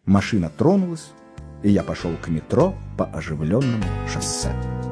Машина тронулась, и я пошел к метро по оживленному шоссе.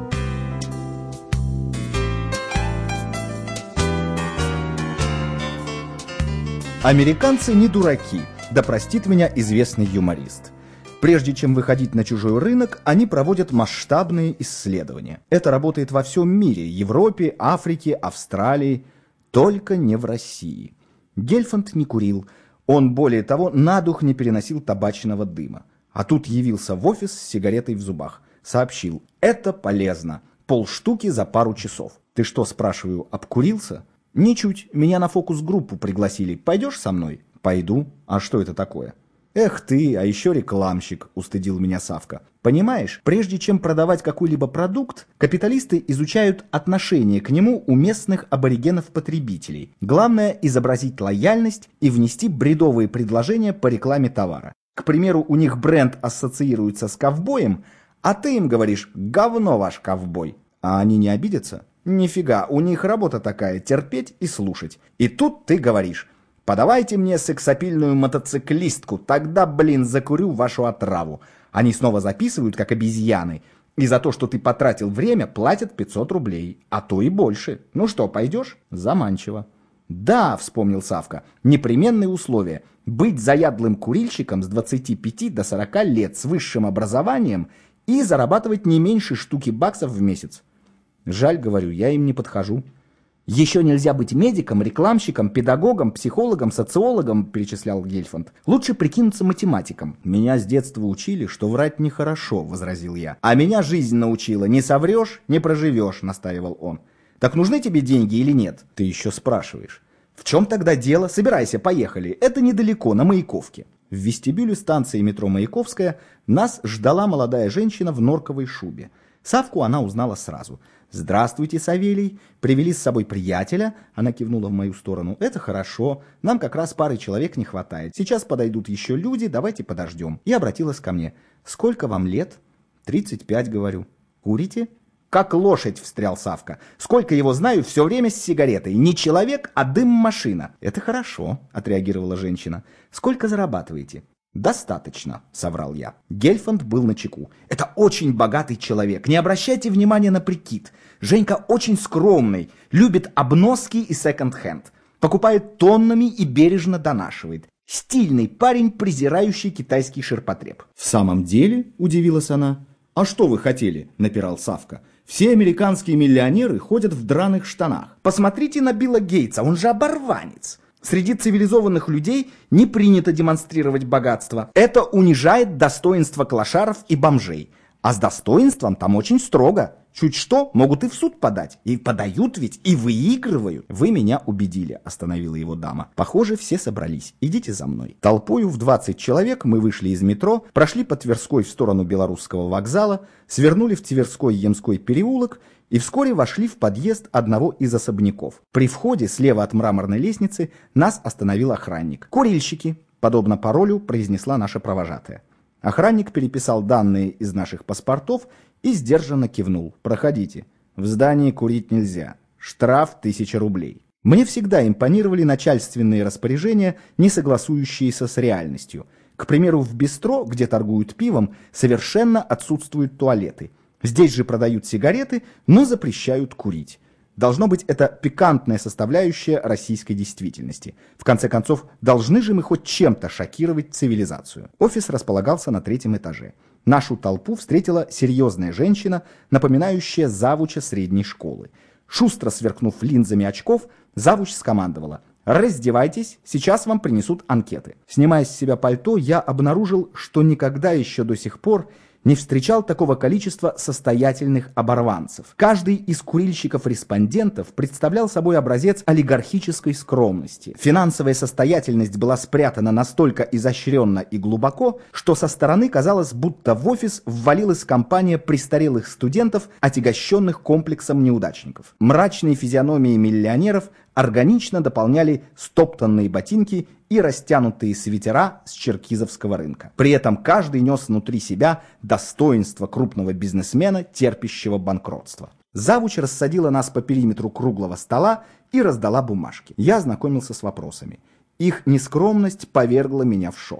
Американцы не дураки, да простит меня известный юморист. Прежде чем выходить на чужой рынок, они проводят масштабные исследования. Это работает во всем мире – Европе, Африке, Австралии, только не в России. Гельфанд не курил, он, более того, на дух не переносил табачного дыма. А тут явился в офис с сигаретой в зубах. Сообщил: это полезно, полштуки за пару часов. Ты что, спрашиваю, обкурился? Ничуть, меня на фокус-группу пригласили. Пойдешь со мной? Пойду. А что это такое? Эх ты, а еще рекламщик, устыдил меня Савка. Понимаешь, прежде чем продавать какой-либо продукт, капиталисты изучают отношение к нему у местных аборигенов-потребителей. Главное изобразить лояльность и внести бредовые предложения по рекламе товара. К примеру, у них бренд ассоциируется с ковбоем, а ты им говоришь: говно ваш ковбой. А они не обидятся? Нифига, у них работа такая — терпеть и слушать. И тут ты говоришь: подавайте мне сексапильную мотоциклистку, тогда, закурю вашу отраву. Они снова записывают, как обезьяны, и за то, что ты потратил время, платят 500 рублей, а то и больше. Ну что, пойдешь? Заманчиво. Да, вспомнил Савка, непременные условия: быть заядлым курильщиком с 25 до 40 лет с высшим образованием и зарабатывать не меньше штуки баксов в месяц. Жаль, говорю, я им не подхожу. Еще нельзя быть медиком, рекламщиком, педагогом, психологом, социологом, перечислял Гельфанд. Лучше прикинуться математиком. Меня с детства учили, что врать нехорошо, возразил я. А меня жизнь научила: не соврешь, не проживешь, настаивал он. Так нужны тебе деньги или нет? Ты еще спрашиваешь. В чем тогда дело? Собирайся, поехали. Это недалеко, на Маяковке. В вестибюле станции метро Маяковская нас ждала молодая женщина в норковой шубе. Савку она узнала сразу. «Здравствуйте, Савелий. Привели с собой приятеля?» Она кивнула в мою сторону. «Это хорошо. Нам как раз пары человек не хватает. Сейчас подойдут еще люди, давайте подождем». И обратилась ко мне. «Сколько вам лет?» 35, говорю. «Курите?» «Как лошадь», встрял Савка. «Сколько его знаю, все время с сигаретой. Не человек, а дым-машина». «Это хорошо», отреагировала женщина. «Сколько зарабатываете?» «Достаточно», — соврал я. Гельфанд был начеку. «Это очень богатый человек. Не обращайте внимания на прикид. Женька очень скромный, любит обноски и секонд-хенд. Покупает тоннами и бережно донашивает. Стильный парень, презирающий китайский ширпотреб». «В самом деле?» — удивилась она. «А что вы хотели?» — напирал Савка. «Все американские миллионеры ходят в драных штанах. Посмотрите на Билла Гейтса, он же оборванец. Среди цивилизованных людей не принято демонстрировать богатство. Это унижает достоинство клошаров и бомжей. А с достоинством там очень строго. Чуть что, могут и в суд подать. И подают ведь, и выигрывают». «Вы меня убедили», — остановила его дама. «Похоже, все собрались. Идите за мной». Толпою в 20 человек мы вышли из метро, прошли по Тверской в сторону Белорусского вокзала, свернули в Тверской-Ямской переулок и вскоре вошли в подъезд одного из особняков. При входе слева от мраморной лестницы нас остановил охранник. «Курильщики», подобно паролю произнесла наша провожатая. Охранник переписал данные из наших паспортов и сдержанно кивнул. «Проходите. В здании курить нельзя. Штраф 1000 рублей». Мне всегда импонировали начальственные распоряжения, не согласующиеся с реальностью. К примеру, в бистро, где торгуют пивом, совершенно отсутствуют туалеты. Здесь же продают сигареты, но запрещают курить. Должно быть, это пикантная составляющая российской действительности. В конце концов, должны же мы хоть чем-то шокировать цивилизацию. Офис располагался на 3-м этаже. Нашу толпу встретила серьезная женщина, напоминающая завуча средней школы. Шустро сверкнув линзами очков, завуч скомандовала: «Раздевайтесь, сейчас вам принесут анкеты». Снимая с себя пальто, я обнаружил, что никогда еще до сих пор не встречал такого количества состоятельных оборванцев. Каждый из курильщиков-респондентов представлял собой образец олигархической скромности. Финансовая состоятельность была спрятана настолько изощренно и глубоко, что со стороны казалось, будто в офис ввалилась компания престарелых студентов, отягощенных комплексом неудачников. Мрачные физиономии миллионеров органично дополняли стоптанные ботинки и растянутые свитера с черкизовского рынка. При этом каждый нес внутри себя достоинство крупного бизнесмена, терпящего банкротство. Завуч рассадила нас по периметру круглого стола и раздала бумажки. Я ознакомился с вопросами. Их нескромность повергла меня в шок.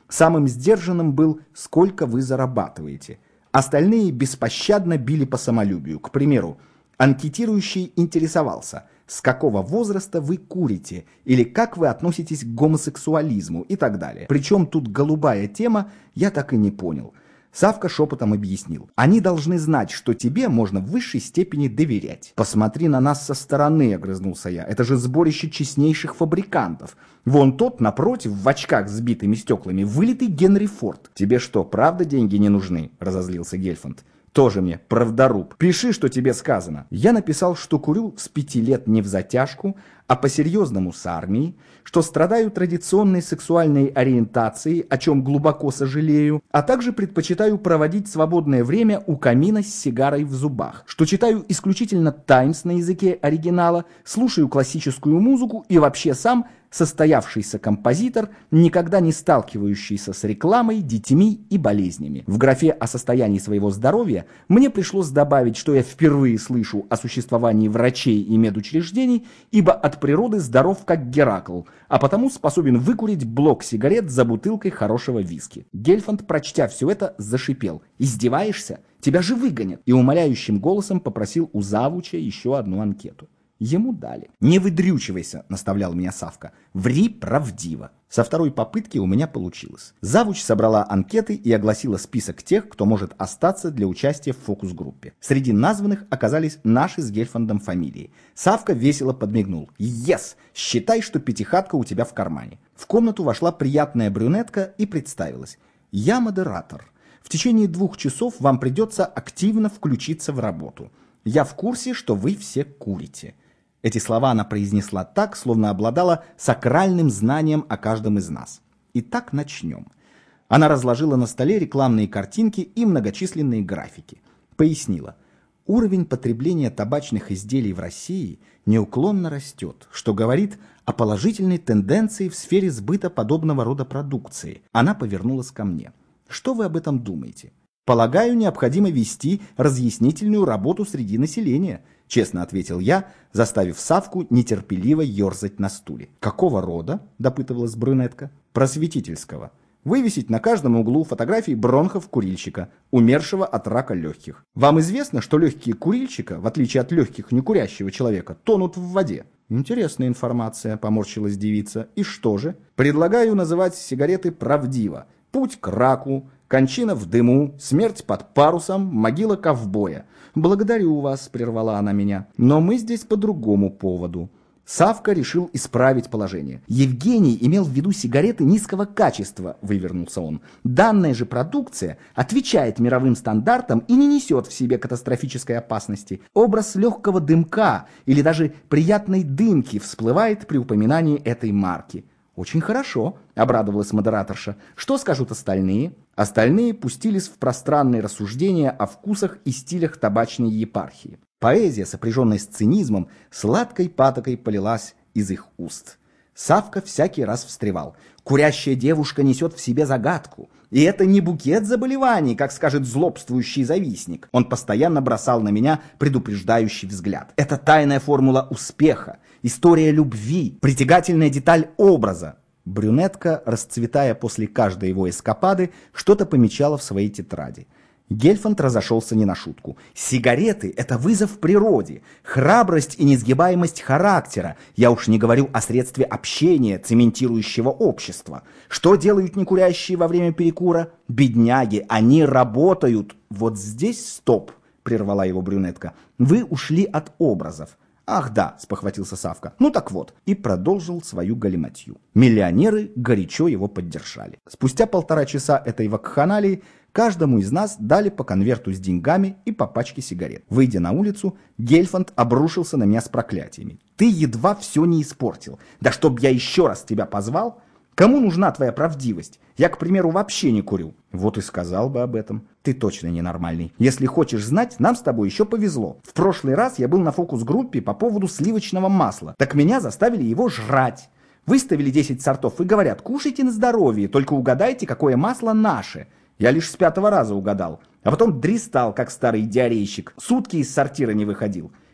Самым сдержанным был «сколько вы зарабатываете?». Остальные беспощадно били по самолюбию. К примеру, анкетирующий интересовался, с какого возраста вы курите, или как вы относитесь к гомосексуализму и так далее. Причем тут голубая тема, я так и не понял. Савка шепотом объяснил. Они должны знать, что тебе можно в высшей степени доверять. Посмотри на нас со стороны, огрызнулся я. Это же сборище честнейших фабрикантов. Вон тот, напротив, в очках с битыми стеклами, вылитый Генри Форд. Тебе что, правда деньги не нужны? Разозлился Гельфанд. Тоже мне правдоруб. Пиши, что тебе сказано. Я написал, что курю с 5 лет не взатяжку, а по-серьезному с армией, что страдаю традиционной сексуальной ориентацией, о чем глубоко сожалею, а также предпочитаю проводить свободное время у камина с сигарой в зубах, что читаю исключительно «Таймс» на языке оригинала, слушаю классическую музыку и вообще сам состоявшийся композитор, никогда не сталкивающийся с рекламой, детьми и болезнями. В графе о состоянии своего здоровья мне пришлось добавить, что я впервые слышу о существовании врачей и медучреждений, ибо от природы здоров как Геракл, а потому способен выкурить блок сигарет за бутылкой хорошего виски. Гельфанд, прочтя все это, зашипел. «Издеваешься? Тебя же выгонят!» И умоляющим голосом попросил у завуча еще одну анкету. Ему дали. «Не выдрючивайся», — наставлял меня Савка. «Ври правдиво». Со второй попытки у меня получилось. Завуч собрала анкеты и огласила список тех, кто может остаться для участия в фокус-группе. Среди названных оказались наши с Гельфандом фамилии. Савка весело подмигнул. «Ес! Считай, что пятихатка у тебя в кармане». В комнату вошла приятная брюнетка и представилась. «Я модератор. В течение 2 часов вам придется активно включиться в работу. Я в курсе, что вы все курите». Эти слова она произнесла так, словно обладала сакральным знанием о каждом из нас. Итак, начнем. Она разложила на столе рекламные картинки и многочисленные графики. Пояснила. Уровень потребления табачных изделий в России неуклонно растет, что говорит о положительной тенденции в сфере сбыта подобного рода продукции. Она повернулась ко мне. Что вы об этом думаете? Полагаю, необходимо вести разъяснительную работу среди населения, честно ответил я, заставив Савку нетерпеливо ерзать на стуле. Какого рода? Допытывалась брюнетка. Просветительского. Вывесить на каждом углу фотографии бронхов курильщика, умершего от рака легких. Вам известно, что легкие курильщика, в отличие от легких некурящего человека, тонут в воде? Интересная информация, поморщилась девица. И что же? Предлагаю называть сигареты правдиво. Путь к раку, кончина в дыму, смерть под парусом, могила ковбоя. Благодарю вас, прервала она меня. Но мы здесь по другому поводу. Савка решил исправить положение. Евгений имел в виду сигареты низкого качества, вывернулся он. Данная же продукция отвечает мировым стандартам и не несет в себе катастрофической опасности. Образ легкого дымка или даже приятной дымки всплывает при упоминании этой марки. «Очень хорошо», — обрадовалась модераторша. «Что скажут остальные?» Остальные пустились в пространные рассуждения о вкусах и стилях табачной епархии. Поэзия, сопряженная с цинизмом, сладкой патокой полилась из их уст. Савка всякий раз встревал. «Курящая девушка несет в себе загадку. И это не букет заболеваний, как скажет злобствующий завистник». Он постоянно бросал на меня предупреждающий взгляд. «Это тайная формула успеха, история любви, притягательная деталь образа». Брюнетка, расцветая после каждой его эскапады, что-то помечала в своей тетради. Гельфанд разошелся не на шутку. Сигареты – это вызов природе, храбрость и несгибаемость характера. Я уж не говорю о средстве общения, цементирующего общество. Что делают некурящие во время перекура? Бедняги, они работают. Вот здесь стоп, прервала его брюнетка. Вы ушли от образов. «Ах да», — спохватился Савка, «ну так вот», и продолжил свою галиматью. Миллионеры горячо его поддержали. Спустя 1,5 часа этой вакханалии каждому из нас дали по конверту с деньгами и по пачке сигарет. Выйдя на улицу, Гельфанд обрушился на меня с проклятиями. «Ты едва все не испортил. Да чтоб я еще раз тебя позвал? Кому нужна твоя правдивость? Я, к примеру, вообще не курю». Вот и сказал бы об этом. Ты точно ненормальный. Если хочешь знать, нам с тобой еще повезло. В прошлый раз я был на фокус-группе по поводу сливочного масла. Так меня заставили его жрать. Выставили 10 сортов и говорят, кушайте на здоровье, только угадайте, какое масло наше. Я лишь с 5-го раза угадал. А потом дристал, как старый диарейщик. Сутки из сортира не выходил.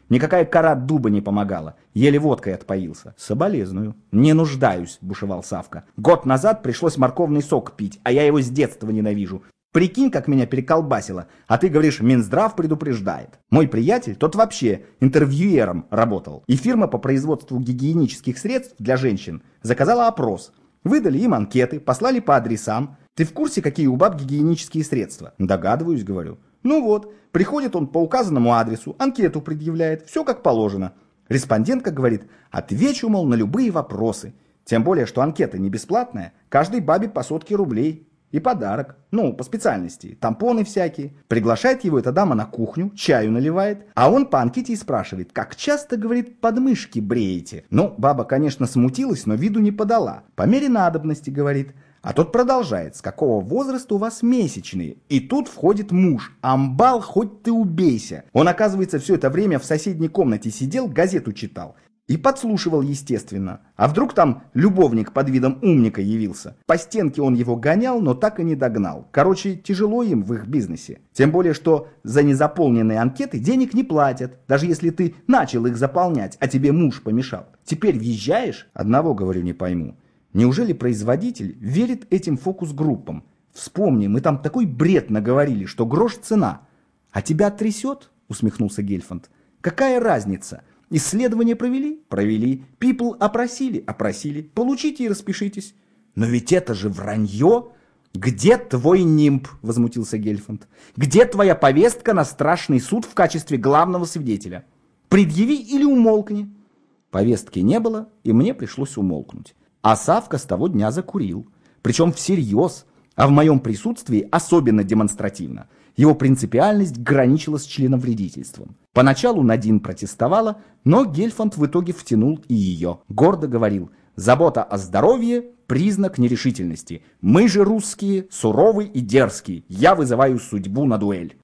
Никакая кора дуба не помогала. Еле водкой отпоился. Соболезную. Не нуждаюсь, бушевал Савка. Год назад пришлось морковный сок пить, а я его с детства ненавижу. Прикинь, как меня переколбасило, а ты говоришь, Минздрав предупреждает. Мой приятель, тот вообще интервьюером работал. И фирма по производству гигиенических средств для женщин заказала опрос. Выдали им анкеты, послали по адресам. Ты в курсе, какие у баб гигиенические средства? Догадываюсь, говорю. Ну вот, приходит он по указанному адресу, анкету предъявляет, все как положено. Респондентка говорит, отвечу, мол, на любые вопросы. Тем более, что анкета не бесплатная, каждой бабе по 100 рублей. И подарок, по специальности, тампоны всякие. Приглашает его эта дама на кухню, чаю наливает, а он по анкете и спрашивает, как часто, говорит, подмышки бреете. Баба, конечно, смутилась, но виду не подала. По мере надобности, говорит. А тот продолжает, с какого возраста у вас месячные. И тут входит муж. Амбал, хоть ты убейся. Он, оказывается, все это время в соседней комнате сидел, газету читал. И подслушивал, естественно. А вдруг там любовник под видом умника явился? По стенке он его гонял, но так и не догнал. Короче, тяжело им в их бизнесе. Тем более, что за незаполненные анкеты денег не платят. Даже если ты начал их заполнять, а тебе муж помешал. Теперь въезжаешь? Одного, говорю, не пойму. Неужели производитель верит этим фокус-группам? Вспомни, мы там такой бред наговорили, что грош цена. А тебя трясет? Усмехнулся Гельфанд. Какая разница? Исследования провели? Провели. People опросили? Опросили. Получите и распишитесь. Но ведь это же вранье. Где твой нимб? Возмутился Гельфанд. Где твоя повестка на страшный суд в качестве главного свидетеля? Предъяви или умолкни. Повестки не было, и мне пришлось умолкнуть. А Савка с того дня закурил. Причем всерьез, а в моем присутствии особенно демонстративно. Его принципиальность граничила с членовредительством. Поначалу Надин протестовала, но Гельфанд в итоге втянул и ее. Гордо говорил, забота о здоровье – признак нерешительности. Мы же русские, суровы и дерзкие. Я вызываю судьбу на дуэль.